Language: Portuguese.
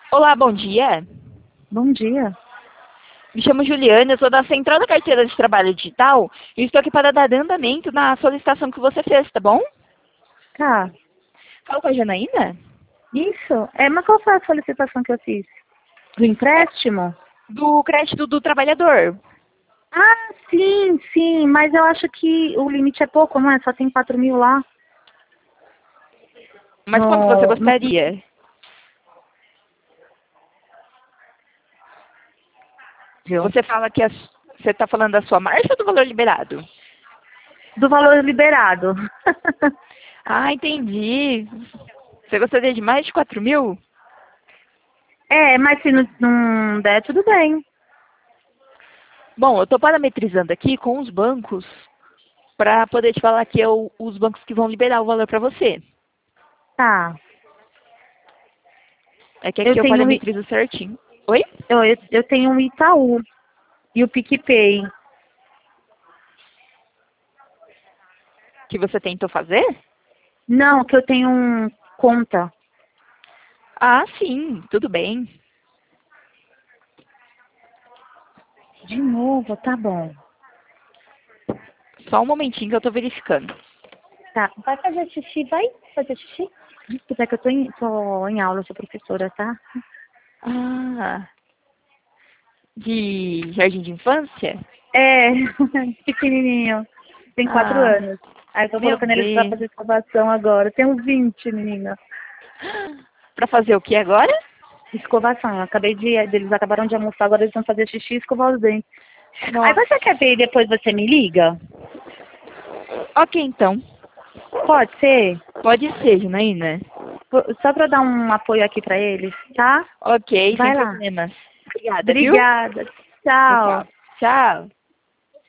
Olá, bom dia. Bom dia. Me chamo Juliana, eu sou da Central da Carteira de Trabalho Digital e estou aqui para dar andamento na solicitação que você fez, tá bom? Tá. Fala com a Janaína? Isso? Mas qual foi a solicitação que eu fiz? Do É, empréstimo? do crédito do trabalhador. Ah, sim, sim. Mas eu acho que o limite é pouco, não é? Só tem 4.000 lá. Mas quanto você No, no, gostaria? viu? Você fala que você está falando da sua marcha ou do valor liberado? Do valor liberado. Ah, entendi. Você gostaria de mais de 4.000? Mas se não der, tudo bem. Bom, eu estou parametrizando aqui com os bancos para poder te falar que é os bancos que vão liberar o valor para você. Tá. É que Eu aqui eu tenho, parametrizo certinho. Oi? eu tenho um Itaú e o PicPay. Que você tentou fazer? Não, que eu tenho conta. Ah, sim, tudo bem. De novo, tá bom. Só um momentinho que eu tô verificando. Tá. Vai fazer xixi, vai fazer xixi? Desculpa, é que eu tô em aula, eu sou professora, tá? Ah, de jardim de infância? É, pequenininho. Tem 4 Ah, anos. Aí eu tô meu colocando eles pra Deus. fazer escovação agora. Tem uns 20, menina. Pra fazer o que agora? Escovação. Eu acabei eles acabaram de almoçar, agora eles vão fazer xixi e escovar os dentes. Aí Nossa. você quer ver e depois você me liga? Ok, então. Pode ser? Pode ser, Janaína. Só pra dar um apoio aqui pra eles, tá? Ok, sem Vai lá. problemas. Obrigada, viu? Obrigada. Tchau, Tchau. tchau. Tchau.